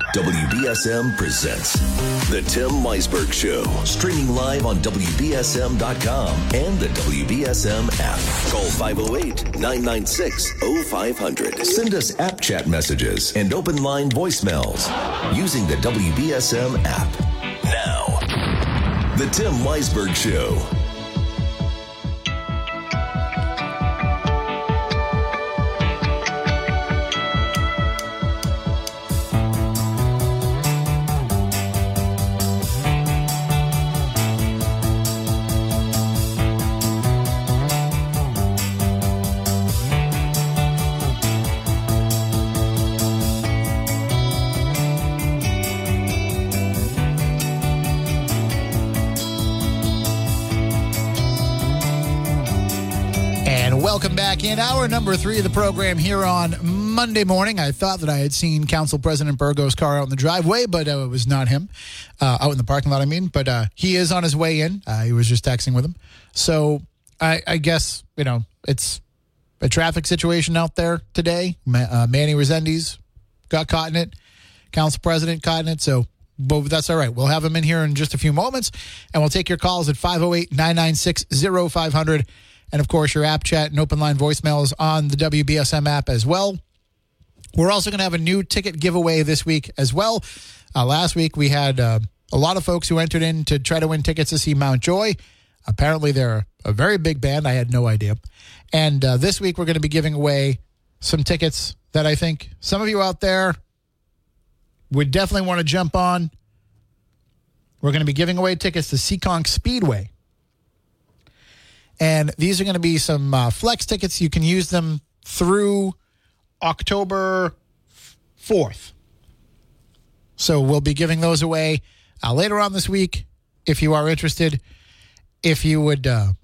WBSM presents The Tim Weisberg Show, streaming live on WBSM.com and the WBSM app. Call 508-996-0500. Send us app chat messages and open line voicemails using the WBSM app. Now, The Tim Weisberg Show. Welcome back in hour number 3 of the program here on Monday morning. I thought that I had seen Council President Burgo's car out in the driveway, but it was not him. Out in the parking lot, I mean. But he is on his way in. He was just texting with him. So I guess, it's a traffic situation out there today. Manny Resendiz got caught in it. Council President caught in it. So but that's all right. We'll have him in here in just a few moments, and we'll take your calls at 508-996-0500. And, of course, your app chat and open line voicemails on the WBSM app as well. We're also going to have a new ticket giveaway this week as well. Last week, we had a lot of folks who entered in to try to win tickets to see Mount Joy. Apparently, they're a very big band. I had no idea. And this week, we're going to be giving away some tickets that I think some of you out there would definitely want to jump on. We're going to be giving away tickets to Seekonk Speedway. And these are going to be some flex tickets. You can use them through October 4th. So we'll be giving those away later on this week if you are interested. If you would,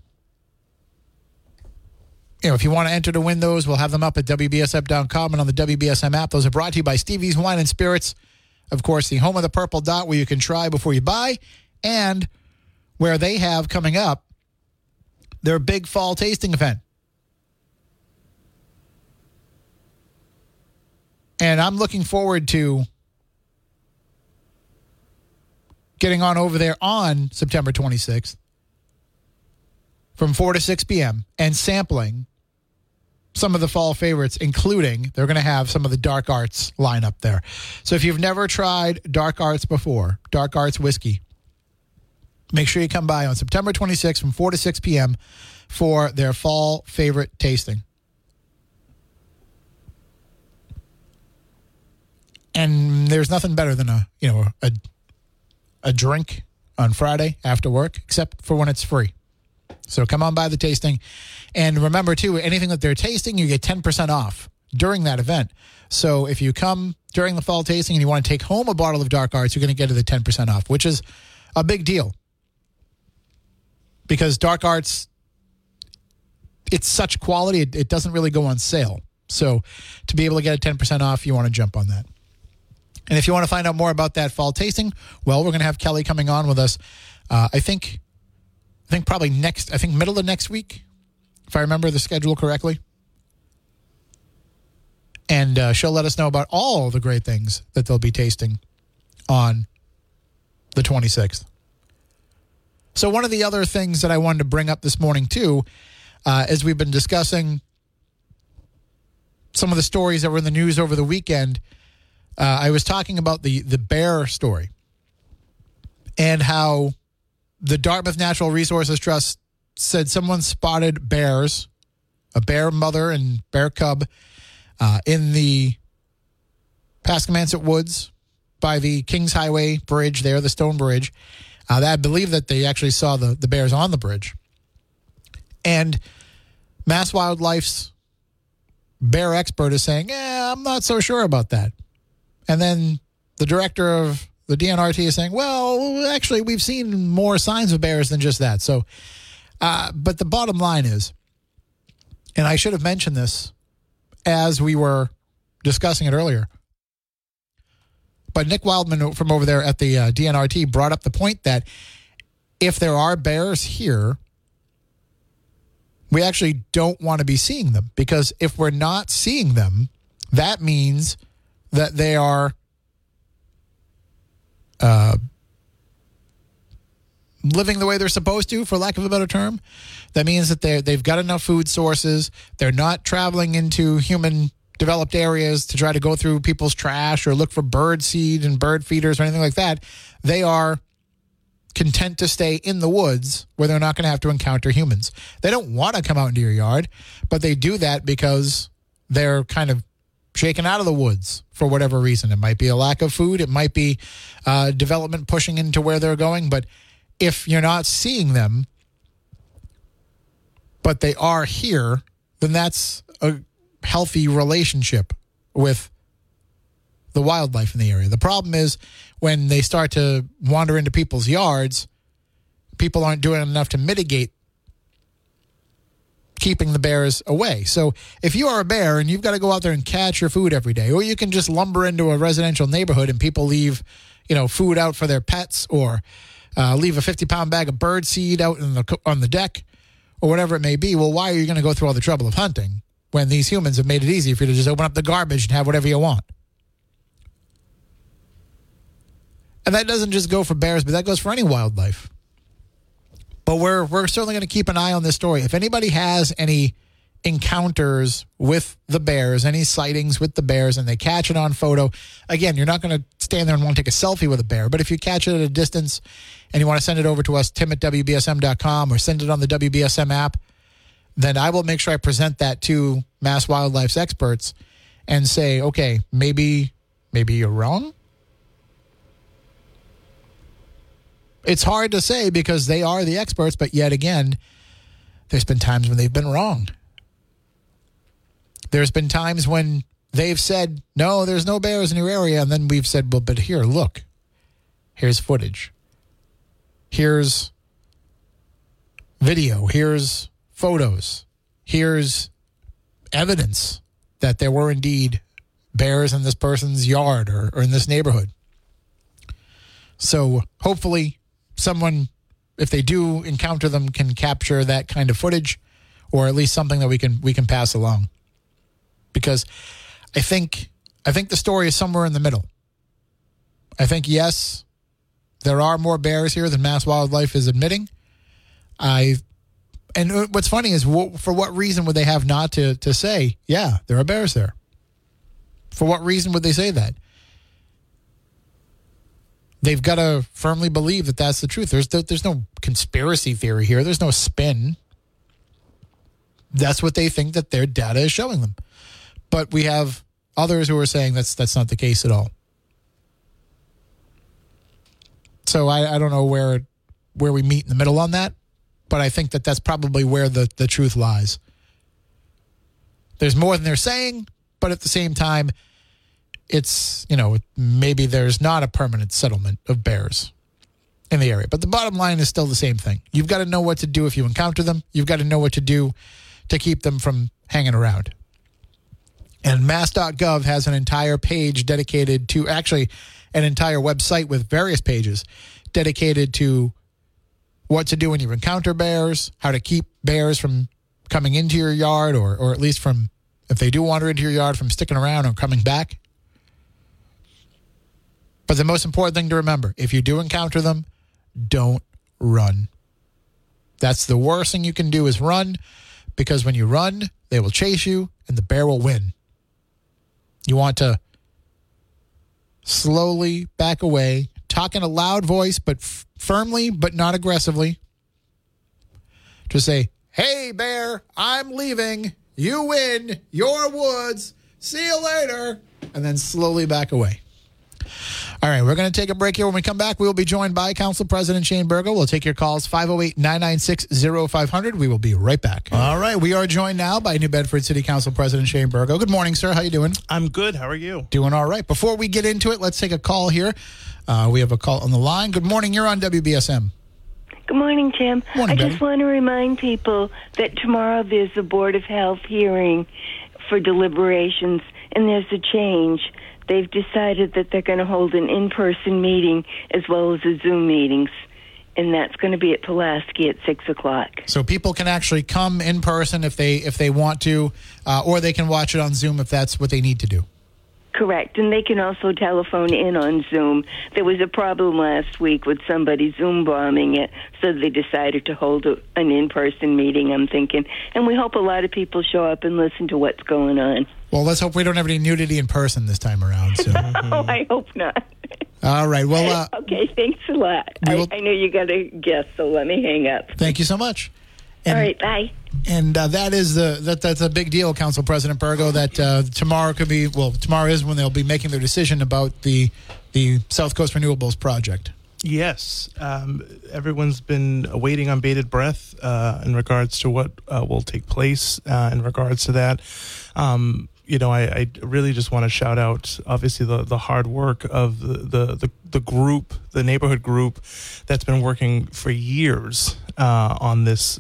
if you want to enter to win those, we'll have them up at WBSM.com and on the WBSM app. Those are brought to you by Stevie's Wine and Spirits. Of course, the home of the Purple Dot, where you can try before you buy, and where they have coming up their big fall tasting event. And I'm looking forward to getting on over there on September 26th from 4 to 6 p.m. and sampling some of the fall favorites, including they're going to have some of the Dark Arts lineup there. So if you've never tried Dark Arts before, Dark Arts whiskey, make sure you come by on September 26th from 4 to 6 p.m. for their fall favorite tasting. And there's nothing better than a drink on Friday after work, except for when it's free. So come on by the tasting. And remember, too, anything that they're tasting, you get 10% off during that event. So if you come during the fall tasting and you want to take home a bottle of Dark Arts, you're going to get it at 10% off, which is a big deal. Because Dark Arts, it's such quality, it doesn't really go on sale. So to be able to get a 10% off, you want to jump on that. And if you want to find out more about that fall tasting, well, we're going to have Kelly coming on with us, I think probably middle of next week, if I remember the schedule correctly. And she'll let us know about all the great things that they'll be tasting on the 26th. So one of the other things that I wanted to bring up this morning, too, as we've been discussing some of the stories that were in the news over the weekend, I was talking about the bear story and how the Dartmouth Natural Resources Trust said someone spotted bears, a bear mother and bear cub, in the Pascomanset Woods by the Kings Highway Bridge there, the Stone Bridge. I believe that they actually saw the bears on the bridge. And Mass Wildlife's bear expert is saying, I'm not so sure about that. And then the director of the DNRT is saying, well, actually, we've seen more signs of bears than just that. So, but the bottom line is, and I should have mentioned this as we were discussing it earlier, but Nick Wildman from over there at the DNRT brought up the point that if there are bears here, we actually don't want to be seeing them, because if we're not seeing them, that means that they are living the way they're supposed to, for lack of a better term. That means that they've got enough food sources. They're not traveling into human developed areas to try to go through people's trash or look for bird seed and bird feeders or anything like that. They are content to stay in the woods where they're not going to have to encounter humans. They don't want to come out into your yard, but they do that because they're kind of shaken out of the woods for whatever reason. It might be a lack of food. It might be development pushing into where they're going. But if you're not seeing them, but they are here, then that's a healthy relationship with the wildlife in the area. The problem is when they start to wander into people's yards, people aren't doing enough to mitigate keeping the bears away. So if you are a bear and you've got to go out there and catch your food every day, or you can just lumber into a residential neighborhood and people leave, food out for their pets, or leave a 50-pound bag of bird seed out on the deck, or whatever it may be, well, why are you going to go through all the trouble of hunting when these humans have made it easy for you to just open up the garbage and have whatever you want? And that doesn't just go for bears, but that goes for any wildlife. But we're certainly going to keep an eye on this story. If anybody has any encounters with the bears, any sightings with the bears, and they catch it on photo, again, you're not going to stand there and want to take a selfie with a bear, but if you catch it at a distance and you want to send it over to us, tim@wbsm.com, or send it on the WBSM app, then I will make sure I present that to Mass Wildlife's experts and say, okay, maybe you're wrong. It's hard to say because they are the experts, but yet again, there's been times when they've been wrong. There's been times when they've said, no, there's no bears in your area, and then we've said, well, but here, look. Here's footage. Here's video. Here's photos. Here's evidence that there were indeed bears in this person's yard or in this neighborhood. So hopefully someone, if they do encounter them, can capture that kind of footage, or at least something that we can pass along. Because I think the story is somewhere in the middle. I think, yes, there are more bears here than Mass Wildlife is admitting. And what's funny is, for what reason would they have not to say, yeah, there are bears there? For what reason would they say that? They've got to firmly believe that that's the truth. There's no conspiracy theory here. There's no spin. That's what they think that their data is showing them. But we have others who are saying that's not the case at all. So I don't know where we meet in the middle on that, but I think that's probably where the truth lies. There's more than they're saying, but at the same time, it's, maybe there's not a permanent settlement of bears in the area. But the bottom line is still the same thing. You've got to know what to do if you encounter them. You've got to know what to do to keep them from hanging around. And mass.gov has an entire page dedicated to, actually an entire website with various pages dedicated to what to do when you encounter bears, how to keep bears from coming into your yard, or at least from, if they do wander into your yard, from sticking around or coming back. But the most important thing to remember, if you do encounter them, don't run. That's the worst thing you can do, is run, because when you run, they will chase you and the bear will win. You want to slowly back away, talk in a loud voice, but firmly, but not aggressively. Just say, hey, bear, I'm leaving. You win. Your woods. See you later. And then slowly back away. All right, we're going to take a break here. When we come back, we will be joined by Council President Shane Burgo. We'll take your calls, 508-996-0500. We will be right back. All right, we are joined now by New Bedford City Council President Shane Burgo. Good morning, sir. How you doing? I'm good. How are you? Doing all right. Before we get into it, let's take a call here. We have a call on the line. Good morning. You're on WBSM. Good morning, Tim. Morning, I just want to remind people that tomorrow there's a Board of Health hearing for deliberations, and there's a change. They've decided that they're going to hold an in-person meeting as well as a Zoom meetings, and that's going to be at Pulaski at 6 o'clock. So people can actually come in person if they want to, or they can watch it on Zoom if that's what they need to do. Correct, and they can also telephone in on Zoom. There was a problem last week with somebody Zoom bombing it, so they decided to hold an in-person meeting, I'm thinking. And we hope a lot of people show up and listen to what's going on. Well, let's hope we don't have any nudity in person this time around. So. Oh, I hope not. All right, well... okay, thanks a lot. I know you got a guest, so let me hang up. Thank you so much. All right, bye. And that's a big deal, Council President Burgo, that tomorrow tomorrow is when they'll be making their decision about the South Coast Renewables project. Yes. Everyone's been waiting on bated breath in regards to what will take place in regards to that. I really just want to shout out, obviously, the hard work of the group, the neighborhood group that's been working for years on this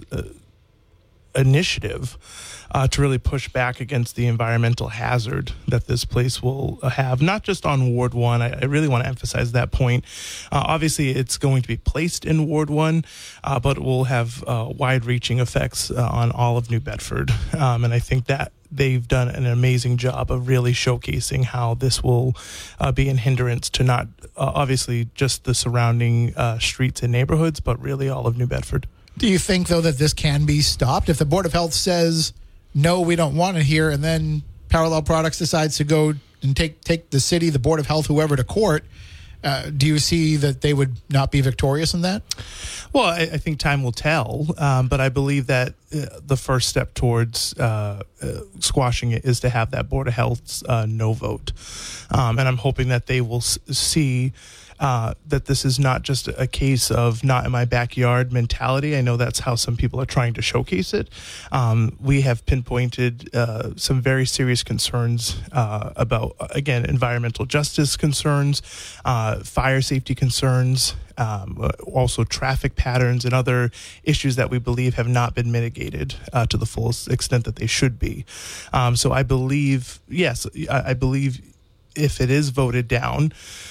initiative to really push back against the environmental hazard that this place will have, not just on Ward 1. I really want to emphasize that point. Obviously, it's going to be placed in Ward 1, but it will have wide-reaching effects on all of New Bedford. And I think that they've done an amazing job of really showcasing how this will be an hindrance to not, obviously, just the surrounding streets and neighborhoods, but really all of New Bedford. Do you think, though, that this can be stopped? If the Board of Health says, no, we don't want it here, and then Parallel Products decides to go and take the city, the Board of Health, whoever to court, do you see that they would not be victorious in that? Well, I think time will tell, but I believe that the first step towards squashing it is to have that Board of Health's no vote. And I'm hoping that they will see that this is not just a case of not in my backyard mentality. I know that's how some people are trying to showcase it. We have pinpointed some very serious concerns about, again, environmental justice concerns, fire safety concerns, also traffic patterns and other issues that we believe have not been mitigated to the fullest extent that they should be. So I believe, yes, I believe if it is voted down,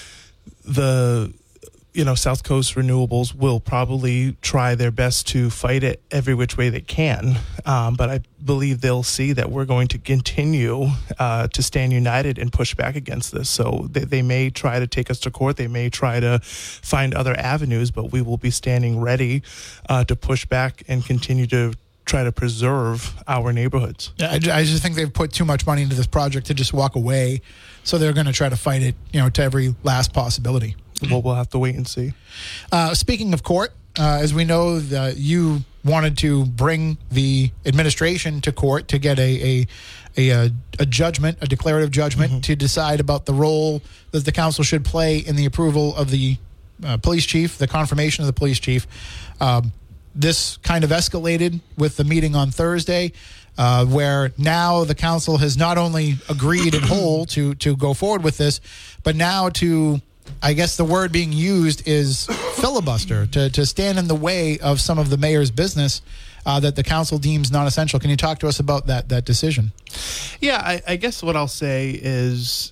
the South Coast Renewables will probably try their best to fight it every which way they can. But I believe they'll see that we're going to continue to stand united and push back against this. So they may try to take us to court. They may try to find other avenues, but we will be standing ready to push back and continue to try to preserve our neighborhoods. Yeah, I just think they've put too much money into this project to just walk away. So they're going to try to fight it, to every last possibility. Well, we'll have to wait and see. Speaking of court, as we know, you wanted to bring the administration to court to get a judgment, a declarative judgment, to decide about the role that the council should play in the approval of the police chief, the confirmation of the police chief. This kind of escalated with the meeting on Thursday, where now the council has not only agreed in whole to go forward with this, but now to, I guess the word being used is filibuster, to stand in the way of some of the mayor's business that the council deems non-essential. Can you talk to us about that decision? Yeah, I guess what I'll say is,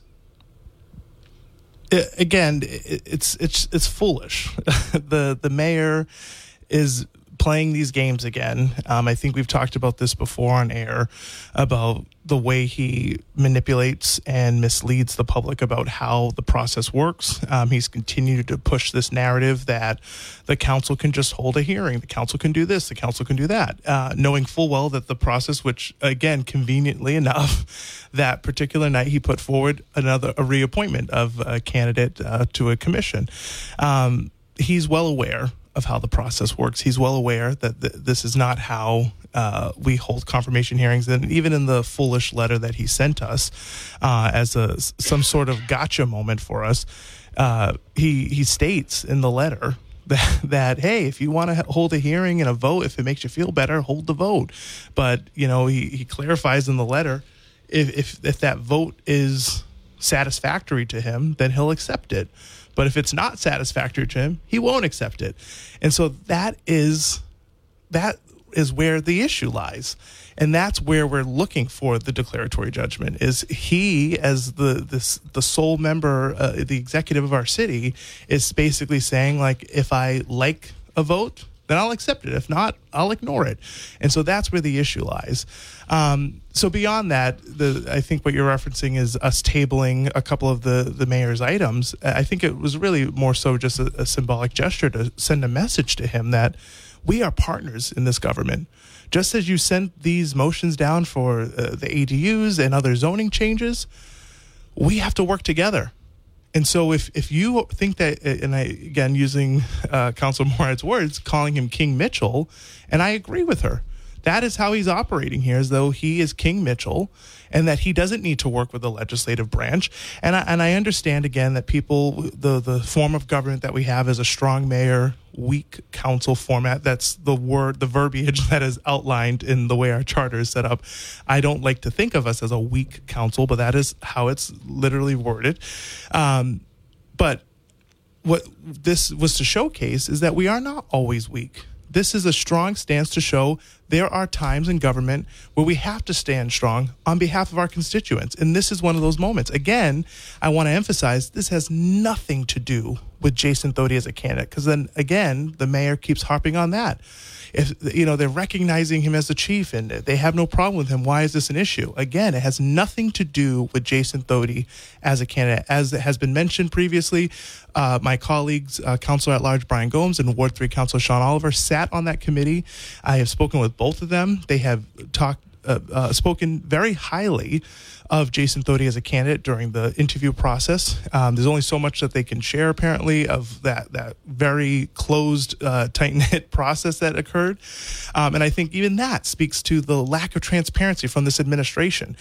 again, it's foolish. The mayor is playing these games again. I think we've talked about this before on air about the way he manipulates and misleads the public about how the process works. He's continued to push this narrative that the council can just hold a hearing, the council can do this, the council can do that, knowing full well that the process, which, again, conveniently enough, that particular night he put forward a reappointment of a candidate to a commission. He's well aware of how the process works. He's well aware that this is not how we hold confirmation hearings. And even in the foolish letter that he sent us as some sort of gotcha moment for us, he states in the letter that, hey, if you want to hold a hearing and a vote, if it makes you feel better, hold the vote. But, he clarifies in the letter, if that vote is satisfactory to him, then he'll accept it. But if it's not satisfactory to him, he won't accept it. And so that is where the issue lies. And that's where we're looking for the declaratory judgment, is he, as the sole member, the executive of our city, is basically saying, like, if I like a vote, then I'll accept it. If not, I'll ignore it. And so that's where the issue lies. So beyond that, I think what you're referencing is us tabling a couple of the mayor's items. I think it was really more so just a symbolic gesture to send a message to him that we are partners in this government. Just as you sent these motions down for the ADUs and other zoning changes, we have to work together. And so if you think that, and I, again, using Councilor Morad's words, calling him King Mitchell, and I agree with her, that is how he's operating here, as though he is King Mitchell and that he doesn't need to work with the legislative branch. And I understand, again, that people, the form of government that we have is a strong mayor, weak council format. That's the verbiage that is outlined in the way our charter is set up. I don't like to think of us as a weak council, but that is how it's literally worded. But what this was to showcase is that we are not always weak. This is a strong stance to show there are times in government where we have to stand strong on behalf of our constituents. And this is one of those moments. Again, I want to emphasize this has nothing to do with Jason Thodey as a candidate, because then, again, the mayor keeps harping on that. If they're recognizing him as the chief and they have no problem with him, why is this an issue? Again, it has nothing to do with Jason Thodey as a candidate. As it has been mentioned previously, my colleagues, Councilor at Large Brian Gomes and Ward 3 Councilor Sean Oliver, sat on that committee. I have spoken with both of them. They have spoken very highly of Jason Thodey as a candidate during the interview process. There's only so much that they can share, apparently, of that very closed, tight-knit process that occurred. And I think even that speaks to the lack of transparency from this administration.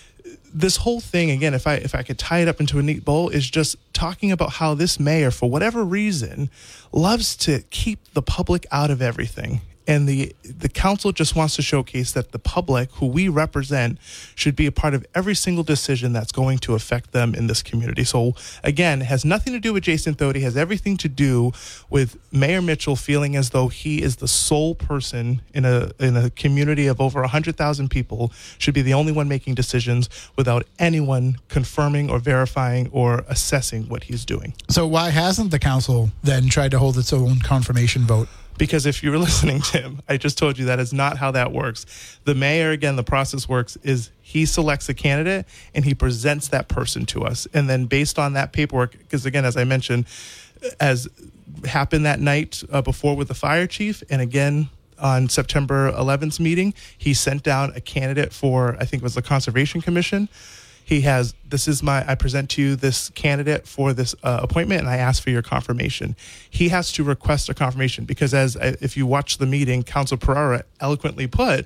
This whole thing, again, if I could tie it up into a neat bow, is just talking about how this mayor, for whatever reason, loves to keep the public out of everything. And the council just wants to showcase that the public, who we represent, should be a part of every single decision that's going to affect them in this community. So, again, it has nothing to do with Jason Thodey. It has everything to do with Mayor Mitchell feeling as though he is the sole person in a community of over 100,000 people, should be the only one making decisions without anyone confirming or verifying or assessing what he's doing. So why hasn't the council then tried to hold its own confirmation vote? Because if you were listening, Tim, I just told you that is not how that works. The mayor, again, the process works is he selects a candidate and he presents that person to us. And then based on that paperwork, because again, as I mentioned, as happened that night before with the fire chief, and again, on September 11th meeting, he sent down a candidate for, I think it was the Conservation Commission. He has, I present to you this candidate for this appointment, and I ask for your confirmation. He has to request a confirmation because, if you watch the meeting, Councilor Pereira eloquently put,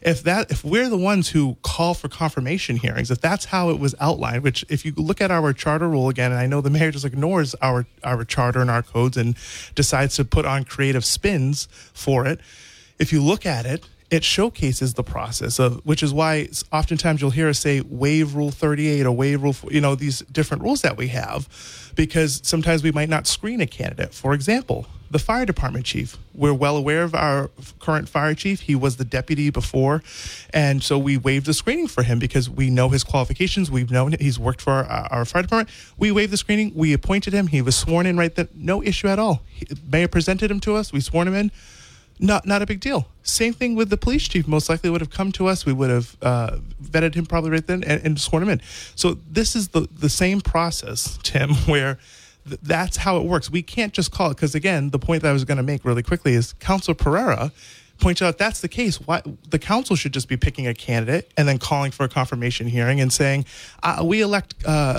if we're the ones who call for confirmation hearings, if that's how it was outlined, which if you look at our charter rule again, and I know the mayor just ignores our charter and our codes and decides to put on creative spins for it. If you look at it, it showcases the process of, which is why oftentimes you'll hear us say waive Rule 38 or waive Rule, these different rules that we have, because sometimes we might not screen a candidate. For example, the fire department chief. We're well aware of our current fire chief. He was the deputy before, and so we waived the screening for him because we know his qualifications. We've known he's worked for our fire department. We waived the screening. We appointed him. He was sworn in right then. No issue at all. Mayor presented him to us. We sworn him in. Not a big deal. Same thing with the police chief. Most likely would have come to us. We would have vetted him probably right then and sworn him in. So this is the same process, Tim, where that's how it works. We can't just call it, because again, the point that I was going to make really quickly is Councilor Pereira points out if that's the case, why the council should just be picking a candidate and then calling for a confirmation hearing and saying, we elect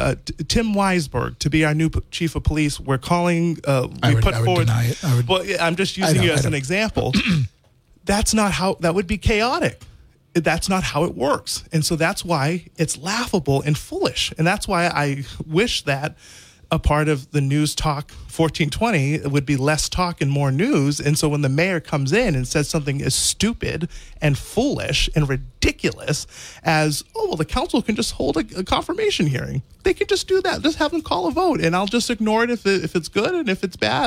Tim Weisberg to be our new chief of police. We're calling, I would deny it. Well, I'm just using you as an example. That's not how, that would be chaotic. That's not how it works. And so that's why it's laughable and foolish. And that's why I wish that a part of the News Talk 1420 would be less talk and more news. And so when the mayor comes in and says something as stupid and foolish and ridiculous as, the council can just hold a confirmation hearing. They can just do that. Just have them call a vote, and I'll just ignore it if it's good, and if it's bad,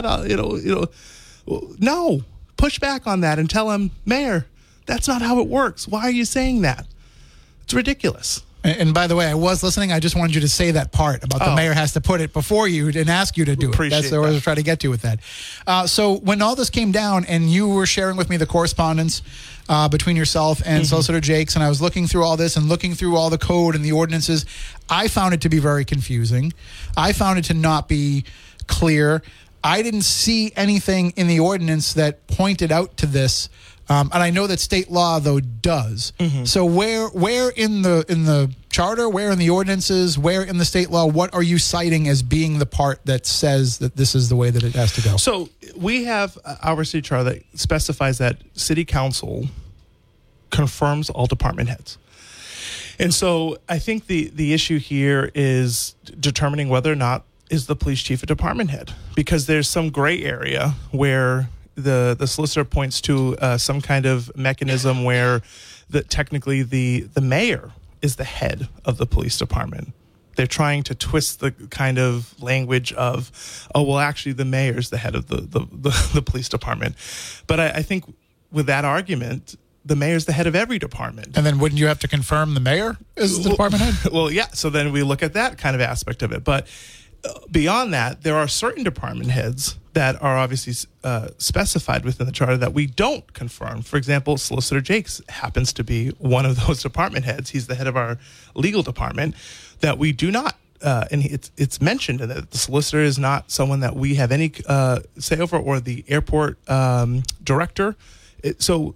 no. Push back on that and tell him, Mayor, that's not how it works. Why are you saying that? It's ridiculous. And by the way, I was listening. I just wanted you to say that part about the mayor has to put it before you and ask you to do it. That's what I was trying to get to with that. So when all this came down and you were sharing with me the correspondence between yourself and Solicitor Jakes, and I was looking through all this and looking through all the code and the ordinances, I found it to be very confusing. I found it to not be clear. I didn't see anything in the ordinance that pointed out to this. And I know that state law, though, does. So where in the charter, where in the ordinances, where in the state law, what are you citing as being the part that says that this is the way that it has to go? So we have our city charter that specifies that city council confirms all department heads. And so I think the issue here is determining whether or not is the police chief a department head, because there's some gray area where the solicitor points to some kind of mechanism where technically the mayor is the head of the police department. They're trying to twist the kind of language of, oh, well, actually the mayor is the head of the police department. But I think with that argument, the mayor's the head of every department. And then wouldn't you have to confirm the mayor is the department head? Well, yeah. So then we look at that kind of aspect of it. But beyond that, there are certain department heads that are obviously specified within the charter that we don't confirm. For example, Solicitor Jakes happens to be one of those department heads. He's the head of our legal department that we do not, and it's mentioned that the solicitor is not someone that we have any say over, or the airport director. So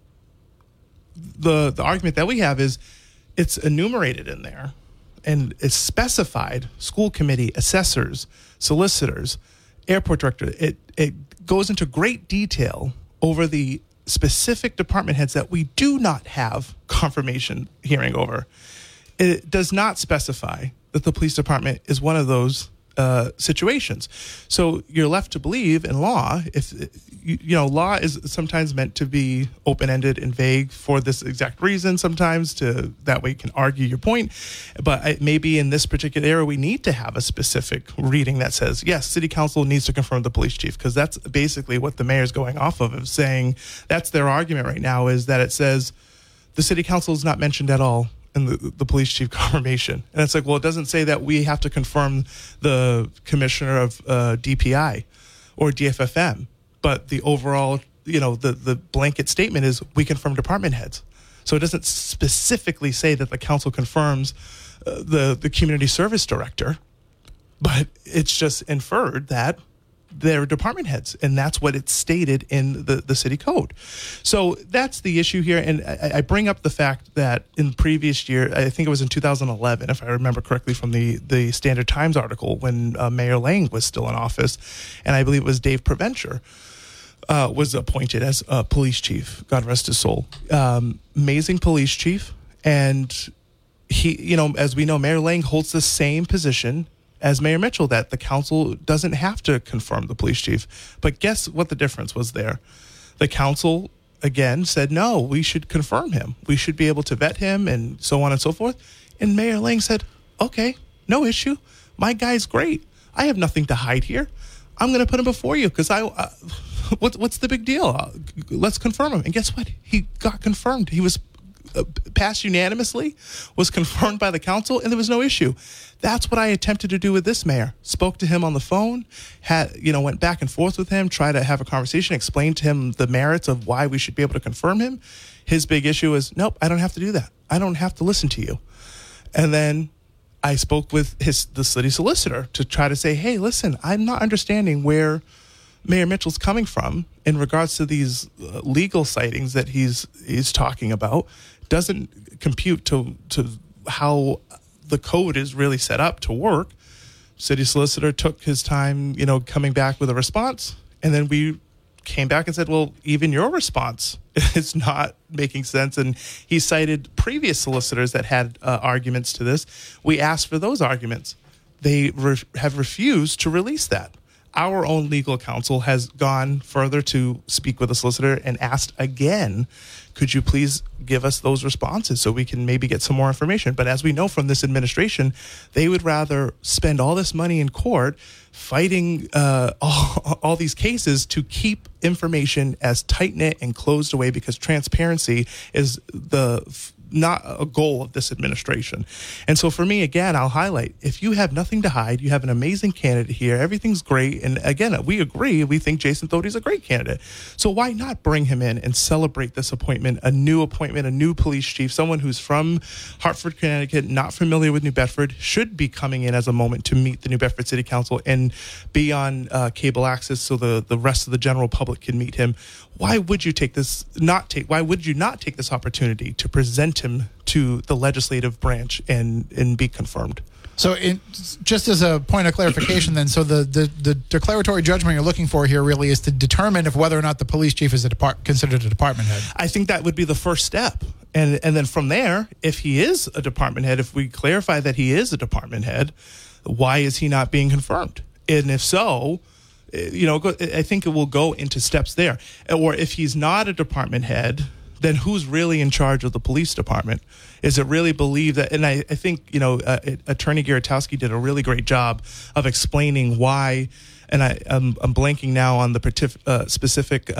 the argument that we have is it's enumerated in there, and it's specified: school committee, assessors, solicitors, airport director. It goes into great detail over the specific department heads that we do not have confirmation hearing over. It does not specify that the police department is one of those situations. So you're left to believe in law, if law is sometimes meant to be open-ended and vague for this exact reason, sometimes to that way you can argue your point. But maybe in this particular area, we need to have a specific reading that says, yes, city council needs to confirm the police chief, because that's basically what the mayor's going off of saying. That's their argument right now, is that it says the city council is not mentioned at all in the police chief confirmation. And it's like, well, it doesn't say that we have to confirm the commissioner of DPI or DFFM, but the overall, the blanket statement is we confirm department heads. So it doesn't specifically say that the council confirms the community service director, but it's just inferred that they're department heads, and that's what it's stated in the city code. So that's the issue here. And I bring up the fact that in previous year, I think it was in 2011, if I remember correctly from the Standard Times article, when Mayor Lang was still in office, and I believe it was Dave Preventure was appointed as police chief, God rest his soul. Amazing police chief. And he, as we know, Mayor Lang holds the same position as Mayor Mitchell, that the council doesn't have to confirm the police chief. But guess what the difference was there? The council, again, said, no, we should confirm him. We should be able to vet him and so on and so forth. And Mayor Lang said, okay, no issue. My guy's great. I have nothing to hide here. I'm going to put him before you because what's the big deal? Let's confirm him. And guess what? He got confirmed. He was passed unanimously, was confirmed by the council, and there was no issue. That's what I attempted to do with this mayor. Spoke to him on the phone, went back and forth with him, tried to have a conversation, explained to him the merits of why we should be able to confirm him. His big issue is, nope, I don't have to do that. I don't have to listen to you. And then I spoke with the city solicitor to try to say, hey, listen, I'm not understanding where Mayor Mitchell's coming from in regards to these legal sightings that he's talking about. Doesn't compute to how the code is really set up to work. City solicitor took his time, coming back with a response, and then we came back and said, well, even your response is not making sense. And he cited previous solicitors that had arguments to this. We asked for those arguments. They have refused to release that. Our own legal counsel has gone further to speak with the solicitor and asked again, could you please give us those responses so we can maybe get some more information? But as we know from this administration, they would rather spend all this money in court fighting all these cases to keep information as tight-knit and closed away, because transparency is the not a goal of this administration. And so for me, again, I'll highlight, if you have nothing to hide, you have an amazing candidate here, everything's great. And again, we agree, we think Jason Thodey's a great candidate. So why not bring him in and celebrate this appointment, a new police chief, someone who's from Hartford, Connecticut, not familiar with New Bedford, should be coming in as a moment to meet the New Bedford City Council and be on cable access so the rest of the general public can meet him. Why would you why would you not take this opportunity to present him to the legislative branch and be confirmed? So just as a point of clarification then, so the declaratory judgment you're looking for here really is to determine if whether or not the police chief is considered a department head. I think that would be the first step. And then from there, if he is a department head, if we clarify that he is a department head, why is he not being confirmed? And if so, I think it will go into steps there. Or if he's not a department head, then who's really in charge of the police department? Is it really believed that? And I think, Attorney Garotowski did a really great job of explaining why, and I'm blanking now on the specific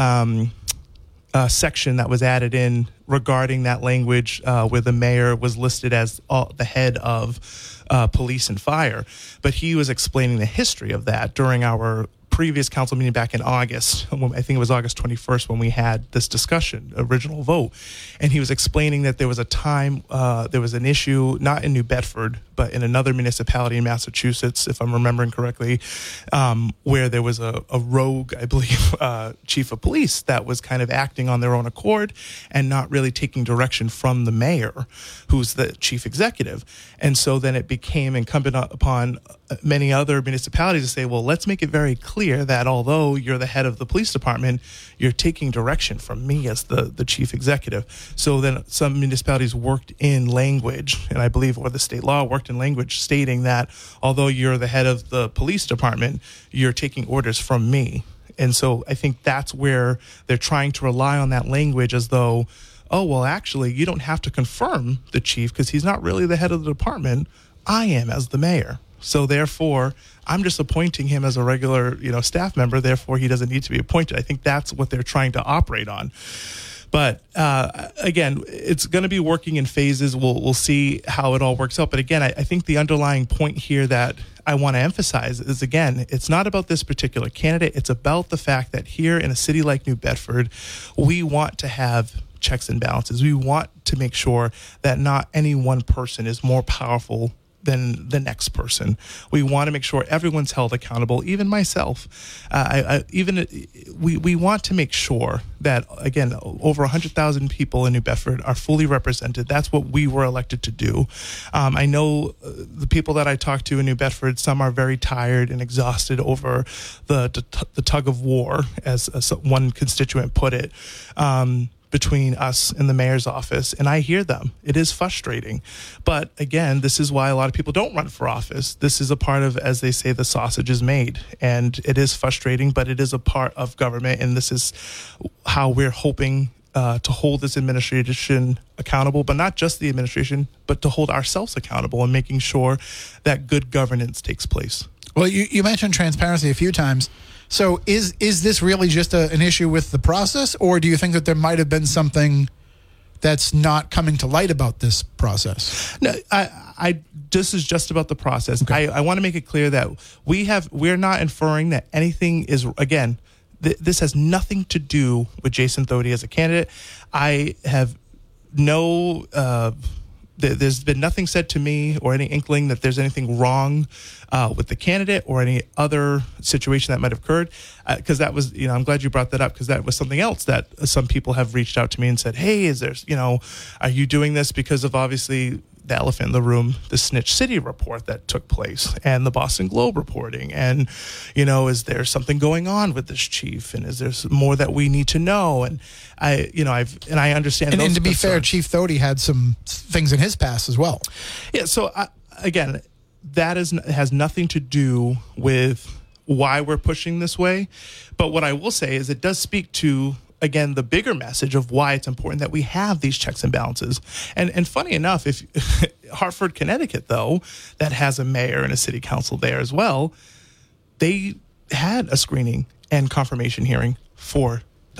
section that was added in regarding that language where the mayor was listed as the head of police and fire. But he was explaining the history of that during our previous council meeting back in August. I think it was August 21st when we had this discussion, original vote. And he was explaining that there was a time, there was an issue, not in New Bedford, but in another municipality in Massachusetts, if I'm remembering correctly, where there was a rogue, I believe, chief of police that was kind of acting on their own accord and not really taking direction from the mayor, who's the chief executive. And so then it became incumbent upon many other municipalities to say, well, let's make it very clear that although you're the head of the police department, you're taking direction from me as the chief executive. So then some municipalities worked in language, and I believe, or the state law worked in language stating that although you're the head of the police department, you're taking orders from me. And so I think that's where they're trying to rely on that language as though, oh, well, actually, you don't have to confirm the chief because he's not really the head of the department. I am as the mayor. So therefore, I'm just appointing him as a regular, staff member. Therefore, he doesn't need to be appointed. I think that's what they're trying to operate on. But again, it's going to be working in phases. We'll see how it all works out. But again, I think the underlying point here that I want to emphasize is, again, it's not about this particular candidate. It's about the fact that here in a city like New Bedford, we want to have checks and balances. We want to make sure that not any one person is more powerful than the next person. We want to make sure everyone's held accountable, even myself. We want to make sure that, again, over 100,000 people in New Bedford are fully represented. That's what we were elected to do. I know the people that I talk to in New Bedford, some are very tired and exhausted over the tug of war, as one constituent put it, between us and the mayor's office, and I hear them. It is frustrating. But again, this is why a lot of people don't run for office. This is a part of, as they say, the sausage is made. And it is frustrating, but it is a part of government, and this is how we're hoping to hold this administration accountable, but not just the administration, but to hold ourselves accountable and making sure that good governance takes place. Well, you mentioned transparency a few times. So is this really just an issue with the process, or do you think that there might have been something that's not coming to light about this process? No, this is just about the process. Okay. I want to make it clear that we're not inferring that anything is, again, this has nothing to do with Jason Thodey as a candidate. I have no... There's been nothing said to me or any inkling that there's anything wrong with the candidate or any other situation that might have occurred. Because that was, I'm glad you brought that up, because that was something else that some people have reached out to me and said, hey, is there, are you doing this because of obviously the elephant in the room, the Snitch City report that took place and the Boston Globe reporting? And, is there something going on with this chief? And is there more that we need to know? And I understand. And to be fair, Chief Thodey had some things in his past as well. Yeah. So again, that has nothing to do with why we're pushing this way. But what I will say is it does speak to, again, the bigger message of why it's important that we have these checks and balances. And funny enough, if Hartford, Connecticut, though, that has a mayor and a city council there as well, they had a screening and confirmation hearing for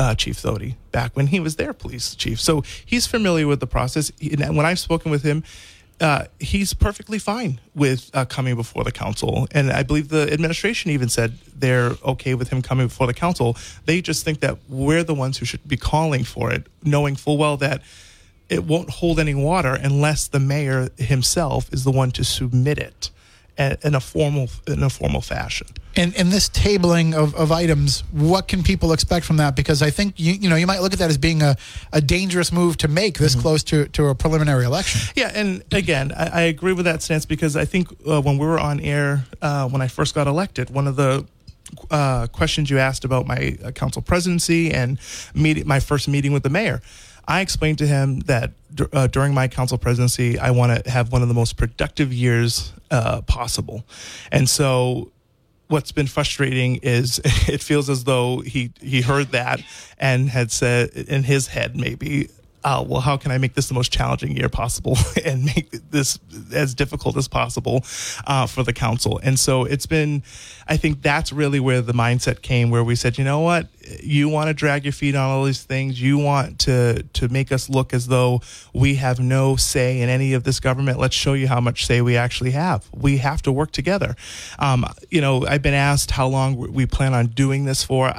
Chief Thody back when he was their police chief. So he's familiar with the process. And when I've spoken with him, he's perfectly fine with coming before the council. And I believe the administration even said they're okay with him coming before the council. They just think that we're the ones who should be calling for it, knowing full well that it won't hold any water unless the mayor himself is the one to submit it in a formal fashion. And this tabling of items, what can people expect from that? Because I think you might look at that as being a dangerous move to make this close to a preliminary election. Yeah, and again, I agree with that stance because I think when we were on air when I first got elected, one of the questions you asked about my council presidency and my first meeting with the mayor, I explained to him that during my council presidency, I want to have one of the most productive years possible. And so what's been frustrating is it feels as though he heard that and had said in his head maybe, well, how can I make this the most challenging year possible and make this as difficult as possible for the council? And so it's been, I think that's really where the mindset came, where we said, you know what, you want to drag your feet on all these things. You want to make us look as though we have no say in any of this government. Let's show you how much say we actually have. We have to work together. I've been asked how long we plan on doing this for.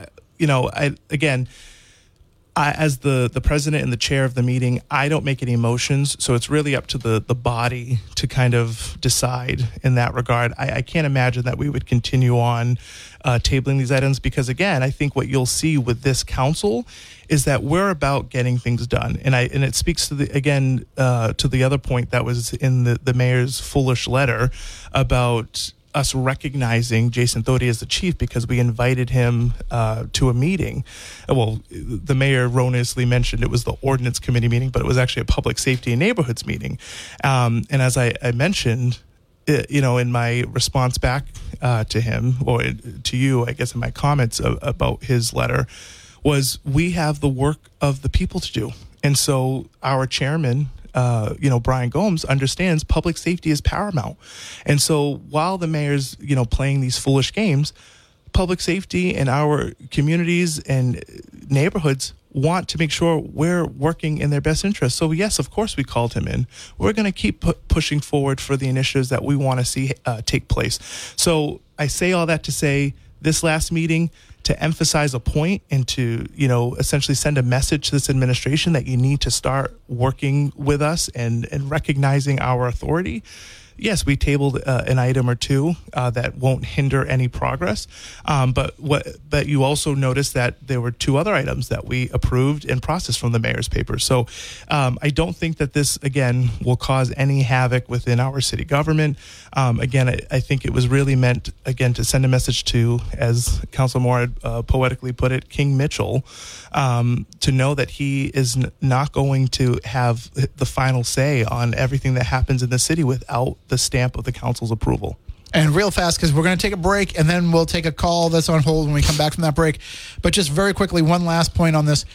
As the president and the chair of the meeting, I don't make any motions, so it's really up to the body to kind of decide in that regard. I can't imagine that we would continue on tabling these items because, again, I think what you'll see with this council is that we're about getting things done. And it speaks to the other point that was in the mayor's foolish letter about us recognizing Jason Thody as the chief because we invited him to a meeting. Well, the mayor erroneously mentioned it was the ordinance committee meeting, but it was actually a public safety and neighborhoods meeting. And as I mentioned, in my response back to him, or to you, I guess in my comments about his letter, was we have the work of the people to do. And so our chairman, Brian Gomes, understands public safety is paramount. And so while the mayor's, playing these foolish games, public safety in our communities and neighborhoods want to make sure we're working in their best interest. So yes, of course we called him in. We're going to keep pushing forward for the initiatives that we want to see take place. So I say all that to say this last meeting, to emphasize a point and to, essentially send a message to this administration that you need to start working with us and recognizing our authority. Yes, we tabled an item or two that won't hinder any progress. But you also noticed that there were two other items that we approved and processed from the mayor's paper. So I don't think that this, again, will cause any havoc within our city government. Again, I think it was really meant, again, to send a message to, as Councilor Moore had poetically put it, King Mitchell, to know that he is not going to have the final say on everything that happens in the city without the stamp of the council's approval. And real fast, because we're going to take a break, and then we'll take a call that's on hold when we come back from that break. But just very quickly, one last point on this.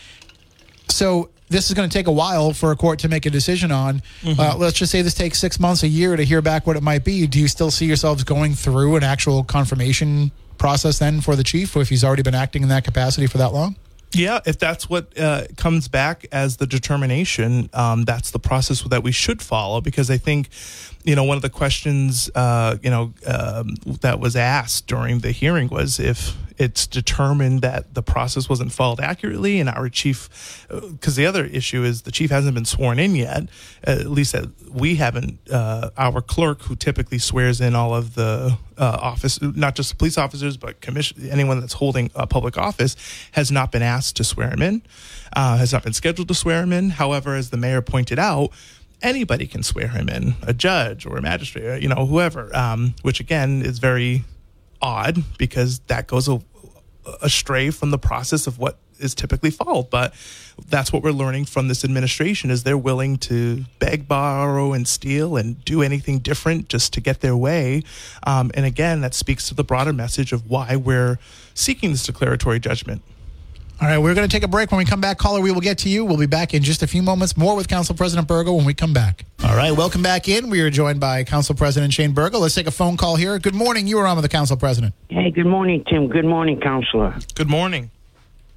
So this is going to take a while for a court to make a decision on. Let's just say this takes 6 months, a year to hear back what it might be. Do you still see yourselves going through an actual confirmation process then for the chief, if he's already been acting in that capacity for that long? Yeah, if that's what comes back as the determination, that's the process that we should follow, because I think, one of the questions, that was asked during the hearing was if it's determined that the process wasn't followed accurately, and our chief, because the other issue is the chief hasn't been sworn in yet, at least we haven't, our clerk, who typically swears in all of the office, not just police officers, but anyone that's holding a public office, has not been asked to swear him in, has not been scheduled to swear him in. However, as the mayor pointed out, anybody can swear him in, a judge or a magistrate, whoever, which again is very odd because that goes astray from the process of what is typically followed. But that's what we're learning from this administration, is they're willing to beg, borrow, and steal and do anything different just to get their way. And again, that speaks to the broader message of why we're seeking this declaratory judgment. All right, we're going to take a break. When we come back, caller, we will get to you. We'll be back in just a few moments. More with Council President Burgo when we come back. All right, welcome back in. We are joined by Council President Shane Burgo. Let's take a phone call here. Good morning. You are on with the Council President. Hey, good morning, Tim. Good morning, Councilor. Good morning.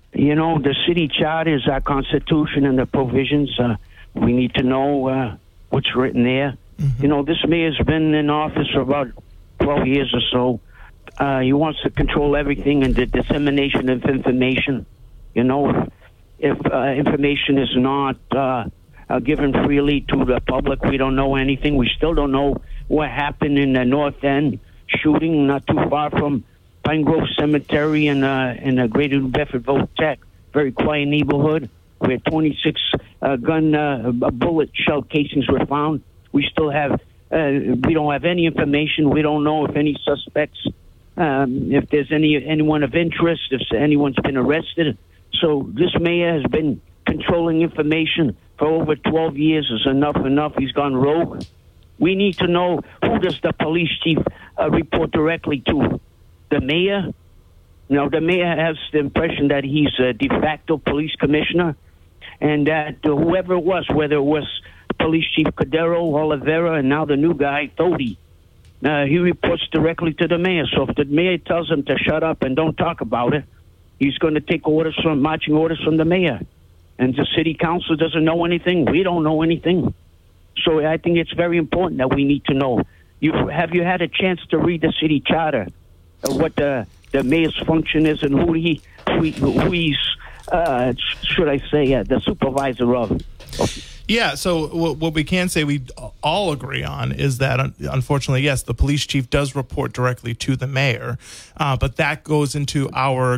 The city charter is our constitution and the provisions. We need to know what's written there. Mm-hmm. This mayor's been in office for about 12 years or so. He wants to control everything and the dissemination of information. If information is not given freely to the public, we don't know anything. We still don't know what happened in the North End shooting not too far from Pine Grove Cemetery in the Greater New Bedford Votech, very quiet neighborhood where 26 bullet shell casings were found. We still have, we don't have any information. We don't know if any suspects, if there's anyone of interest, if anyone's been arrested. So this mayor has been controlling information for over 12 years. Is enough. He's gone rogue. We need to know, who does the police chief report directly to? The mayor? The mayor has the impression that he's a de facto police commissioner, and that whoever it was, whether it was Police Chief Cordero, Oliveira, and now the new guy, Thody, he reports directly to the mayor. So if the mayor tells him to shut up and don't talk about it, he's going to take marching orders from the mayor. And the city council doesn't know anything. We don't know anything. So I think it's very important that we need to know. Have you had a chance to read the city charter, what the mayor's function is, and who he's, should I say, the supervisor of? Yeah, so what we can say we all agree on is that, unfortunately, yes, the police chief does report directly to the mayor, but that goes into our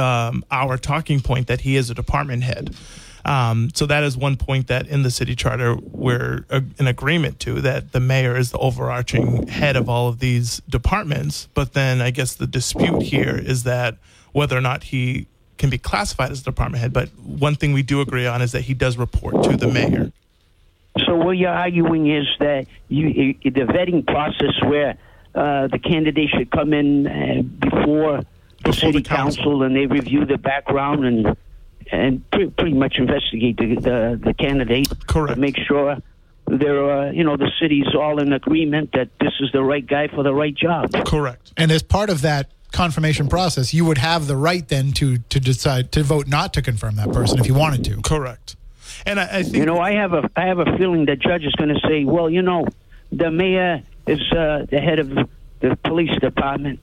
talking point that he is a department head. So that is one point that in the city charter we're in agreement to, that the mayor is the overarching head of all of these departments. But then I guess the dispute here is that whether or not he can be classified as a department head. But one thing we do agree on is that he does report to the mayor. So what you're arguing is that the vetting process where the candidate should come in before the city council and they review the background and pretty much investigate the candidate. Correct. To make sure they're the city's all in agreement that this is the right guy for the right job. Correct. And as part of that confirmation process, you would have the right then to decide to vote not to confirm that person if you wanted to. Correct. And I think I have a feeling the judge is going to say, well, the mayor is the head of the police department,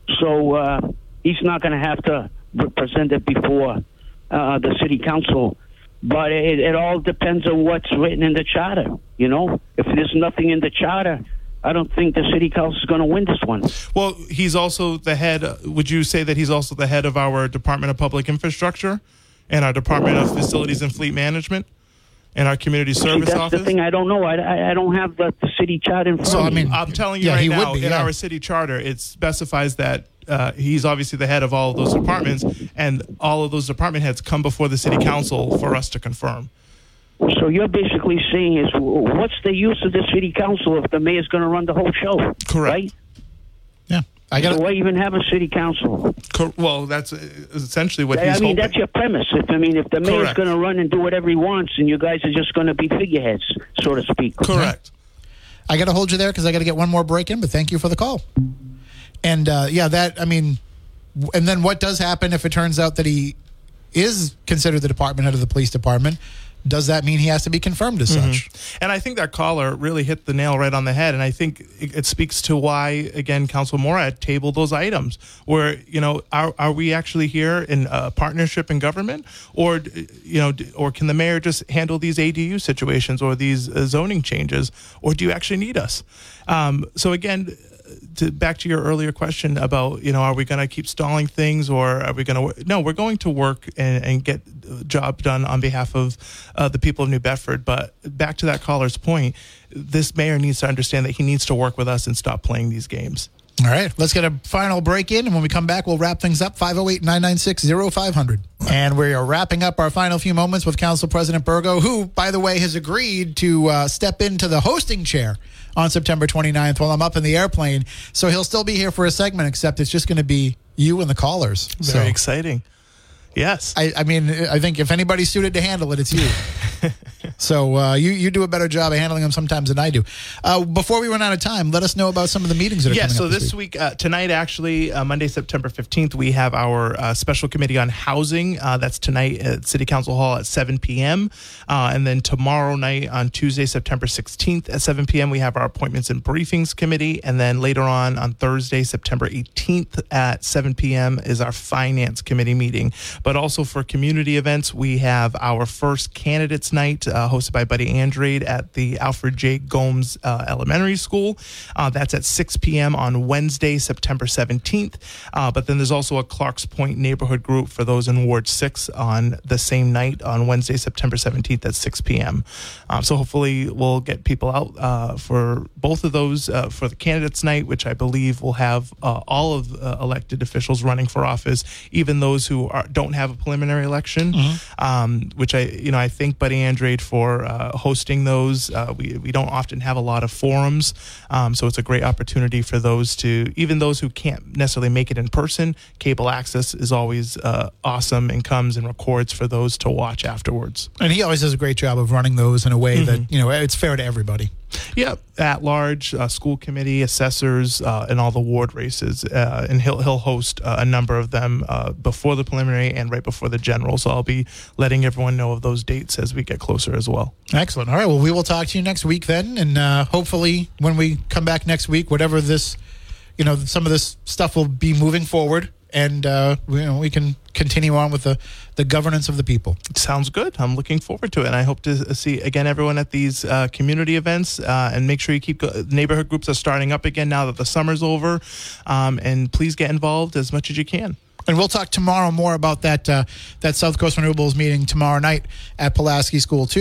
so he's not going to have to present it before the city council. But it all depends on what's written in the charter. If there's nothing in the charter, I don't think the city council is going to win this one. Well, he's also the head. Would you say that he's also the head of our Department of Public Infrastructure and our Department of Facilities and Fleet Management and our Community Service that's Office? The thing. I don't know. I don't have the city charter in front of me. I'm telling you right now, in our city charter, it specifies that he's obviously the head of all of those departments, and all of those department heads come before the city council for us to confirm. So you're basically saying is, what's the use of the city council if the mayor's going to run the whole show? Correct. Right? Yeah. So why even have a city council? Well, that's essentially what he's hoping. That's your premise. If the mayor's going to run and do whatever he wants, and you guys are just going to be figureheads, so to speak. Correct. I got to hold you there because I got to get one more break in, but thank you for the call. And and then what does happen if it turns out that he is considered the department head of the police department? Does that mean he has to be confirmed as such? And I think that caller really hit the nail right on the head. And I think it speaks to why, again, Council Morad tabled those items where, are we actually here in a partnership in government, or can the mayor just handle these ADU situations or these zoning changes, or do you actually need us? So again, back to your earlier question about, are we going to keep stalling things, or are we going to... No, we're going to work and get the job done on behalf of the people of New Bedford. But back to that caller's point, this mayor needs to understand that he needs to work with us and stop playing these games. All right, let's get a final break in, and when we come back, we'll wrap things up. 508-996-0500. And we are wrapping up our final few moments with Council President Burgo, who, by the way, has agreed to step into the hosting chair on September 29th while I'm up in the airplane. So he'll still be here for a segment, except it's just going to be you and the callers. Very exciting. Yes. I mean, I think if anybody's suited to handle it, it's you. So you do a better job of handling them sometimes than I do. Before we run out of time, let us know about some of the meetings that are coming up. So this week, tonight, actually, Monday, September 15th, we have our special committee on housing. That's tonight at City Council Hall at 7 p.m. And then tomorrow night on Tuesday, September 16th at 7 p.m., we have our appointments and briefings committee. And then later on Thursday, September 18th at 7 p.m. is our finance committee meeting. But also for community events, we have our first candidates night hosted by Buddy Andrade at the Alfred J. Gomes Elementary School. That's at 6 p.m. on Wednesday, September 17th. But then there's also a Clarks Point neighborhood group for those in Ward 6 on the same night on Wednesday, September 17th at 6 p.m. So hopefully we'll get people out for both of those for the candidates night, which I believe will have all of elected officials running for office, even those who don't have a preliminary election, which I thank Buddy Andrade for hosting those. We don't often have a lot of forums, so it's a great opportunity for even those who can't necessarily make it in person. Cable access is always awesome and comes and records for those to watch afterwards. And he always does a great job of running those in a way that, it's fair to everybody. Yeah, at large, school committee, assessors, and all the ward races, and he'll host a number of them before the preliminary and right before the general. So I'll be letting everyone know of those dates as we get closer as well. Excellent. All right. Well, we will talk to you next week then, and hopefully when we come back next week, whatever this, some of this stuff will be moving forward, and we can continue on with the governance of the people. Sounds good. I'm looking forward to it. And I hope to see, again, everyone at these community events, and make sure you keep neighborhood groups are starting up again now that the summer's over. And please get involved as much as you can. And we'll talk tomorrow more about that South Coast Renewables meeting tomorrow night at Pulaski School, too.